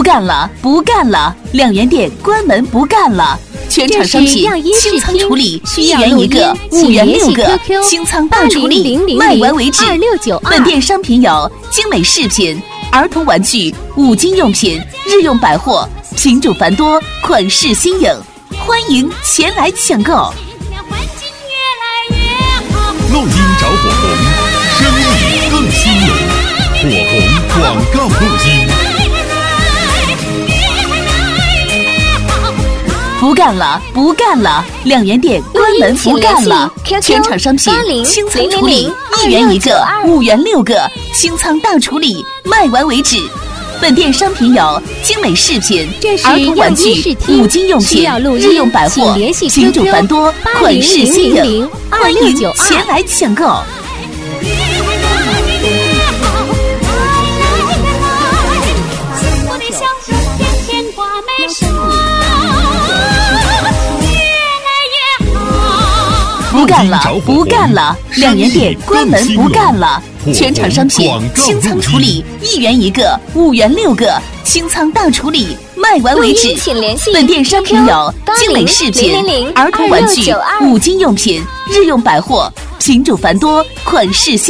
不干了，不干了！亮源店关门不干了。全场商品清仓处理，1元1个，5元6个，清仓大处理，卖完为止。本店商品有精美饰品、儿童玩具、五金用品、日用百货，品种繁多，款式新颖，欢迎前来抢购。 录音找火红，声音更新颖，火红广告录音。 不干了，不干了！亮源店关门不干了。全场商品清仓处理，1元1个，5元6个，清仓大处理，卖完为止。本店商品有精美饰品、儿童玩具、五金用品、日用百货，品种繁多，款式新颖，欢迎前来抢购。不干了，不干了！亮源店关门不干了。全场商品清仓处理，1元1个，5元6个，清仓大处理，卖完为止。本店商品有精美饰品、儿童玩具、五金用品、日用百货，品种繁多，款式新。